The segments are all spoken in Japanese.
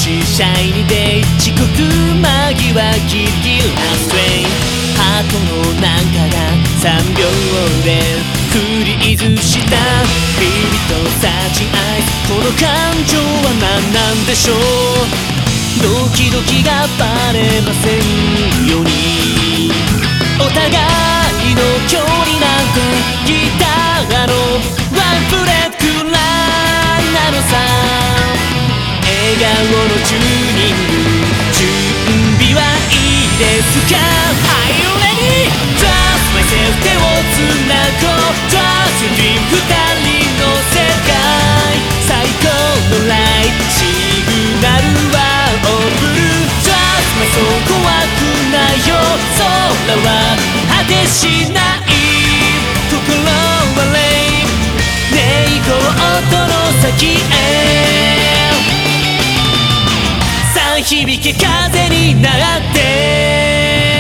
しシャイニーデイ遅刻間際ギリギリラストレインハートの中が3秒でフリーズしたビビとサーチアイスこの感情は何なんでしょうドキドキがバレませんようにお互いの距離なんてギターのワンフレットくらいなのさ笑顔のチューニング準備はいいですか Are you ready? Trust myself 手をつなごう Trust your dream 二人の世界最高のライトシグナルはオープン Trust my soul 怖くないよ空は果てしない心はレイねえ行こう音の先へさあ響け風になって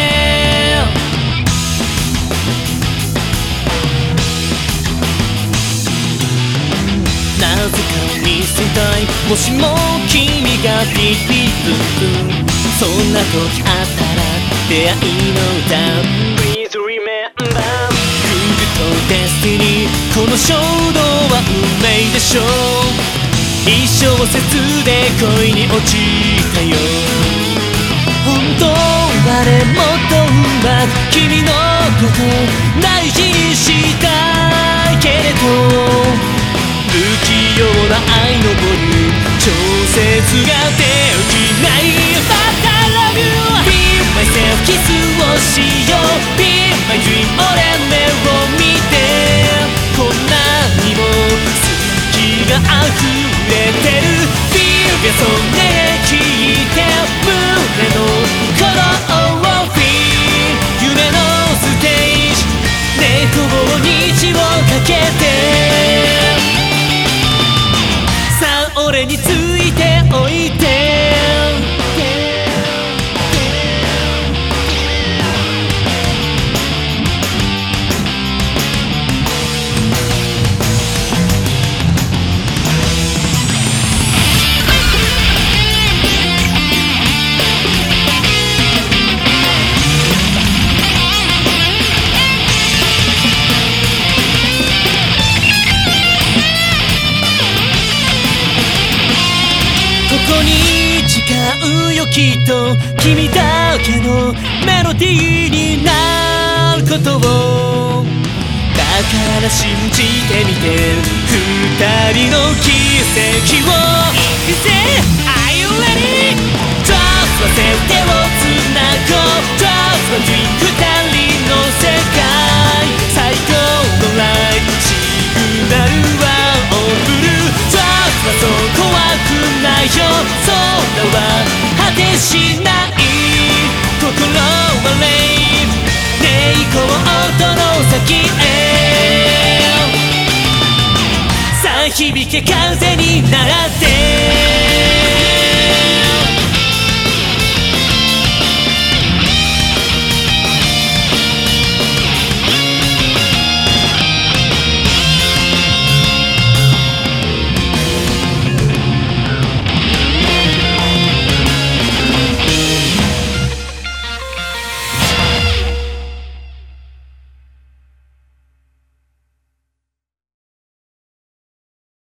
なぜか見せたいもしも君がピッピップンそんな時あったら出会いの歌 Please remember フグとデスティニーこの衝動は運命でしょう一小節で恋に落ちたよ本当はねもっとうまく君のこと大事にしたいけれど不器用な愛のボリューム調節ができない But I love you Be myself キスをしよう Be my dream 俺目を見てこんなにも好きが溢れてる Feel me そんね聞いて胸の鼓動を Feel 夢のステージねえこぼ日をかけて俺についておいてここに誓うよきっと君だけのメロディーになることをだから信じてみて二人の奇跡を見せ Are you ready? Trust myself 手をつなごう Trust my dream 二人の世界最高のライトシグナルはオープン Trust my soul 怖くないよ空は果てしない心はレイねえ行こう音の先へさあ響け風になって